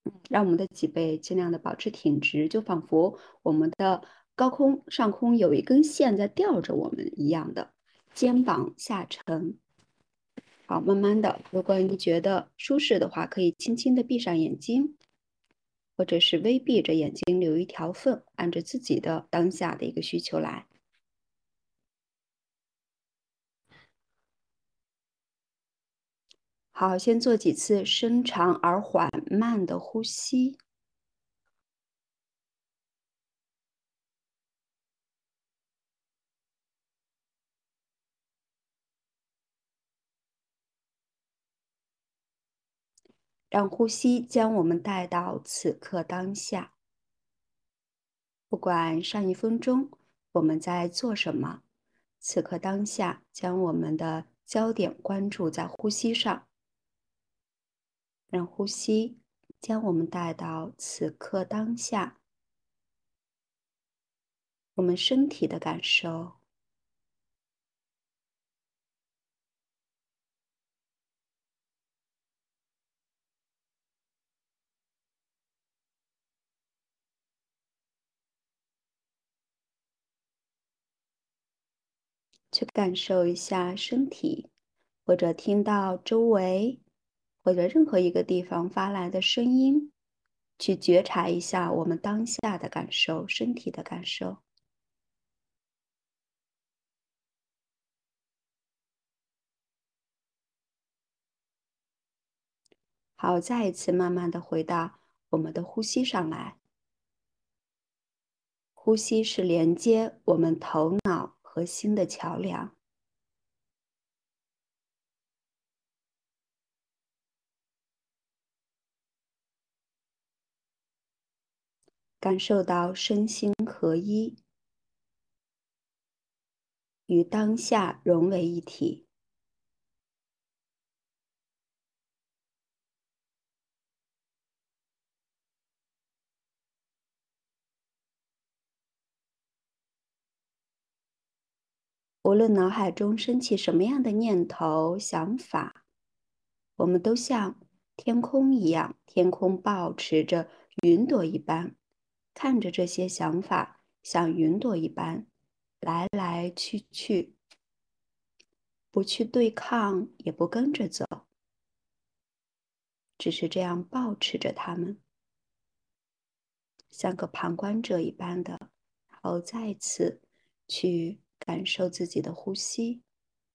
让我们的脊背尽量的保持挺直，就仿佛我们的上空有一根线在吊着我们一样的，肩膀下沉。好，慢慢的，如果你觉得舒适的话，可以轻轻的闭上眼睛，或者是微闭着眼睛留一条缝，按照自己的当下的一个需求来。好，先做几次深长而缓慢的呼吸。让呼吸将我们带到此刻当下，不管上一分钟我们在做什么，此刻当下将我们的焦点关注在呼吸上，让呼吸将我们带到此刻当下，我们身体的感受。去感受一下身体，或者听到周围或者任何一个地方发来的声音，去觉察一下我们当下的感受，身体的感受。好，再一次慢慢的回到我们的呼吸上来。呼吸是连接我们头脑和心的桥梁。感受到身心合一，与当下融为一体。无论脑海中升起什么样的念头、想法，我们都像天空一样，天空保持着云朵一般，看着这些想法像云朵一般来来去去，不去对抗，也不跟着走，只是这样保持着它们，像个旁观者一般的，然后再次去感受自己的呼吸。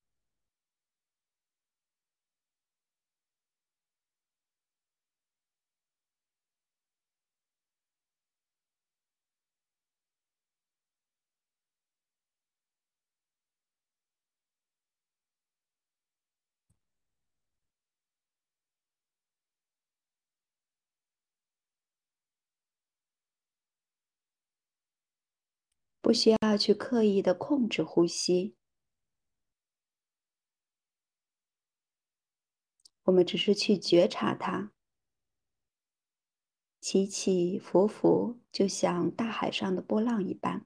不需要去刻意的控制呼吸，我们只是去觉察它，起起伏伏，就像大海上的波浪一般。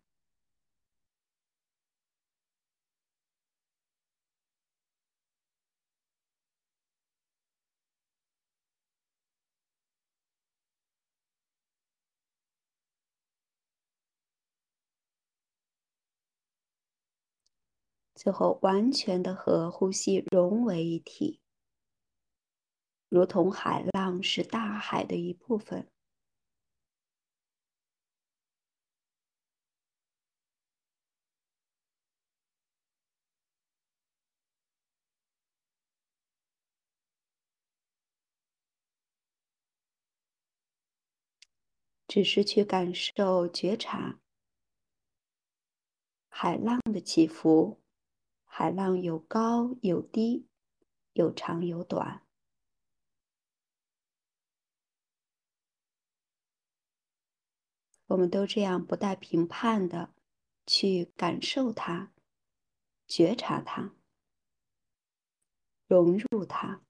最后，完全的和呼吸融为一体，如同海浪是大海的一部分。只是去感受、觉察海浪的起伏。海浪有高有低，有长有短。我们都这样不带评判的去感受它、觉察它、融入它。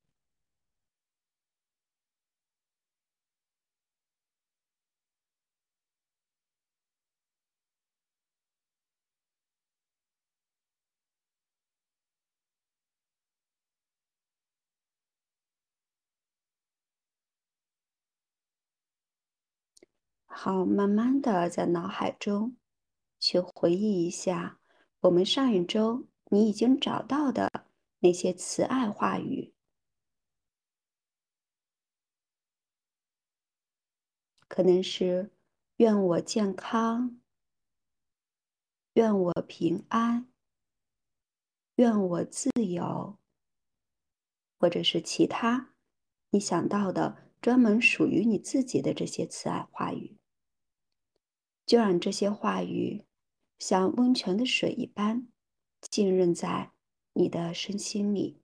好，慢慢的在脑海中去回忆一下，我们上一周你已经找到的那些慈爱话语，可能是愿我健康，愿我平安，愿我自由，或者是其他你想到的专门属于你自己的这些慈爱话语，就让这些话语像温泉的水一般浸润在你的身心里。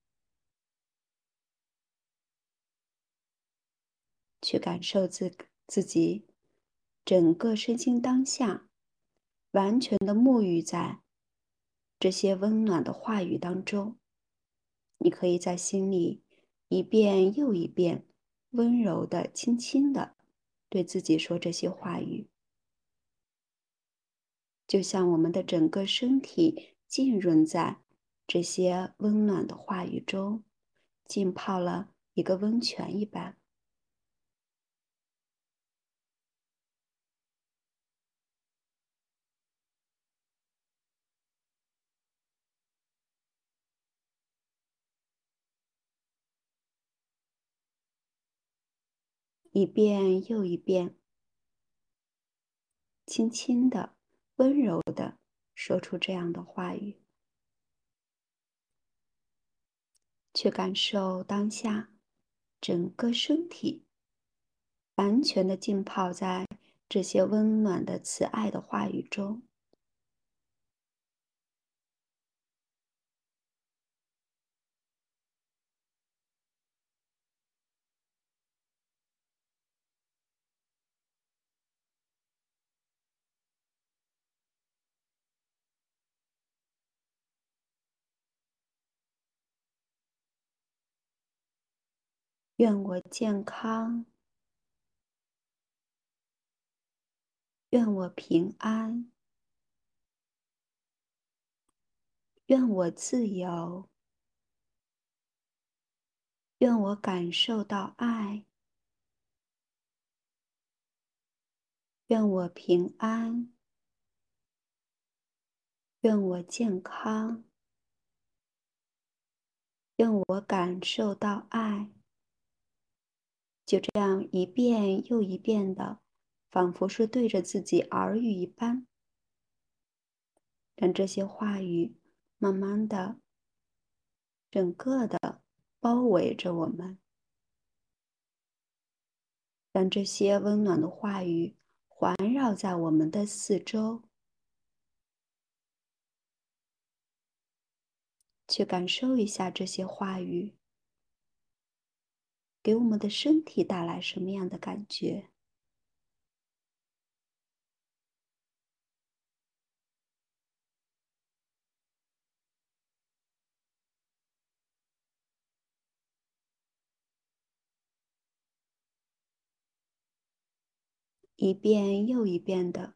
去感受自己整个身心当下，完全的沐浴在这些温暖的话语当中。你可以在心里一遍又一遍，温柔的、轻轻的对自己说这些话语，就像我们的整个身体浸润在这些温暖的话语中，浸泡了一个温泉一般。一遍又一遍，轻轻的、温柔的说出这样的话语，去感受当下整个身体完全的浸泡在这些温暖的慈爱的话语中。愿我健康，愿我平安，愿我自由，愿我感受到爱，愿我平安，愿我健康，愿我感受到爱。就这样一遍又一遍的，仿佛是对着自己耳语一般，让这些话语慢慢的、整个的包围着我们，让这些温暖的话语环绕在我们的四周，去感受一下这些话语给我们的身体带来什么样的感觉。一遍又一遍的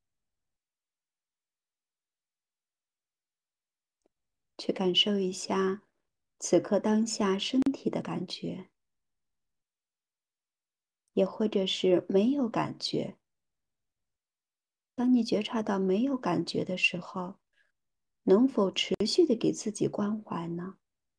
去感受一下此刻当下身体的感觉，也或者是没有感觉。当你觉察到没有感觉的时候，能否持续的给自己关怀呢？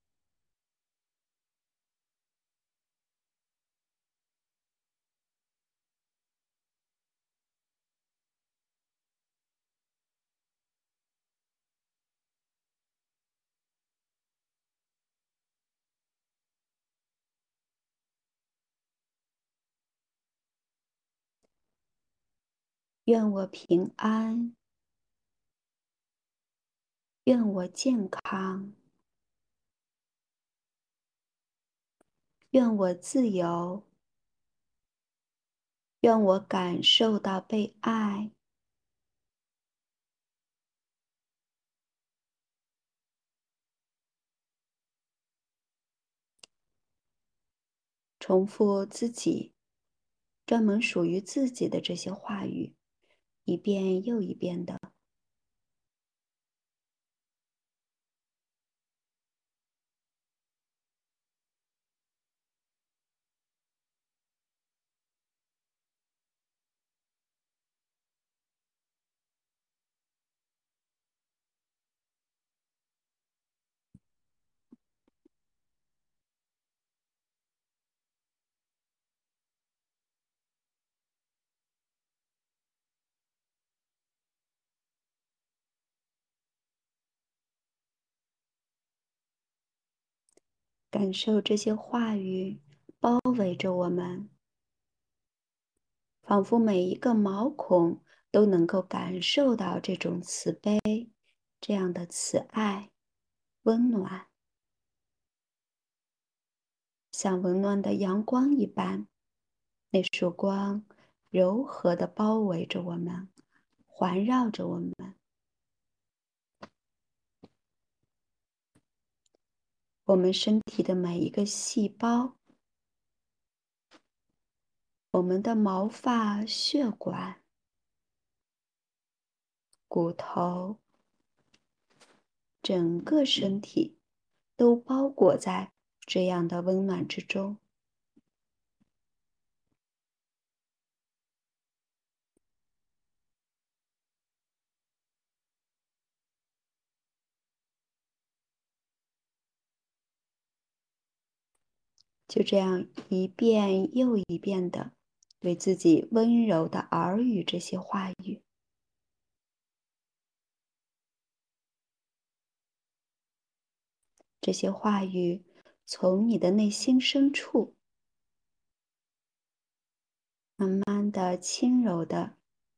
愿我平安，愿我健康，愿我自由，愿我感受到被爱。重复自己专门属于自己的这些话语，一遍又一遍的。 感受这些话语包围着我们，仿佛每一个毛孔都能够感受到这种慈悲，这样的慈爱、温暖，像温暖的阳光一般。那束光柔和地包围着我们，环绕着我们。我们身体的每一个细胞，我们的毛发、血管、骨头，整个身体都包裹在这样的温暖之中。就这样一遍又一遍的对自己温柔的耳语这些话语。这些话语从你的内心深处，慢慢的、轻柔的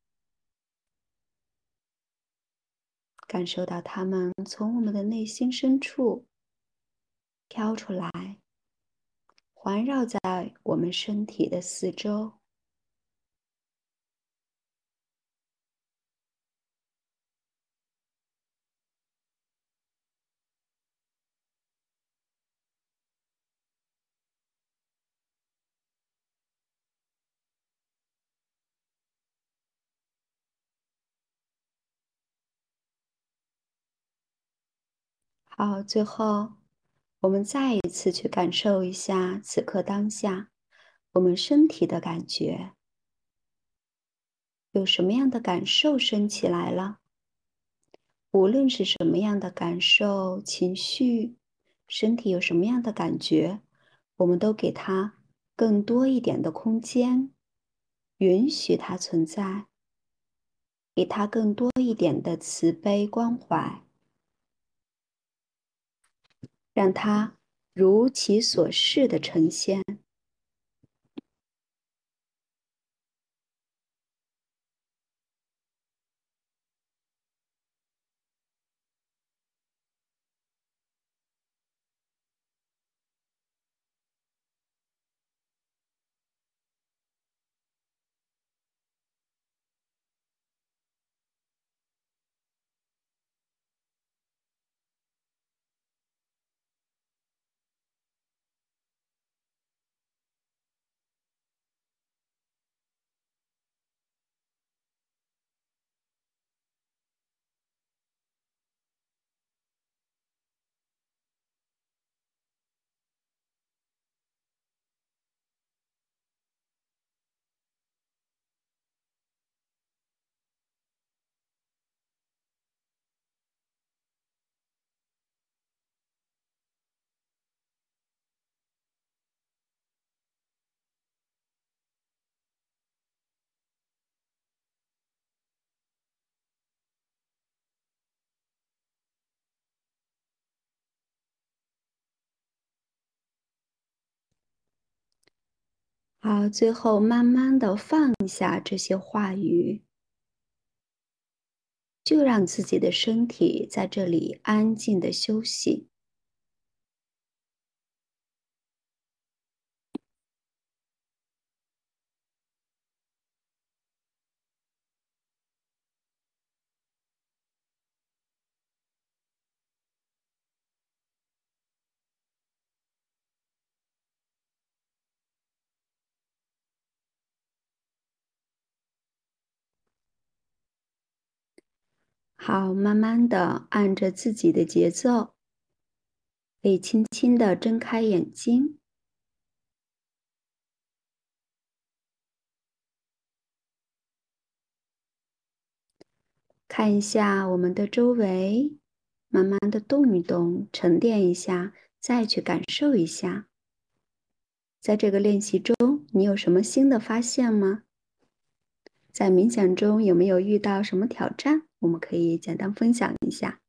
感受到它们从我们的内心深处飘出来，环绕在我们身体的四周。好，最后我们再一次去感受一下此刻当下我们身体的感觉，有什么样的感受升起来了？无论是什么样的感受、情绪，身体有什么样的感觉，我们都给它更多一点的空间，允许它存在，给它更多一点的慈悲关怀，让它如其所是的呈现。好，最后慢慢的放下这些话语，就让自己的身体在这里安静的休息。好，慢慢的按着自己的节奏，可以轻轻的睁开眼睛，看一下我们的周围，慢慢的动一动，沉淀一下，再去感受一下。在这个练习中，你有什么新的发现吗？在冥想中有没有遇到什么挑战？我们可以简单分享一下。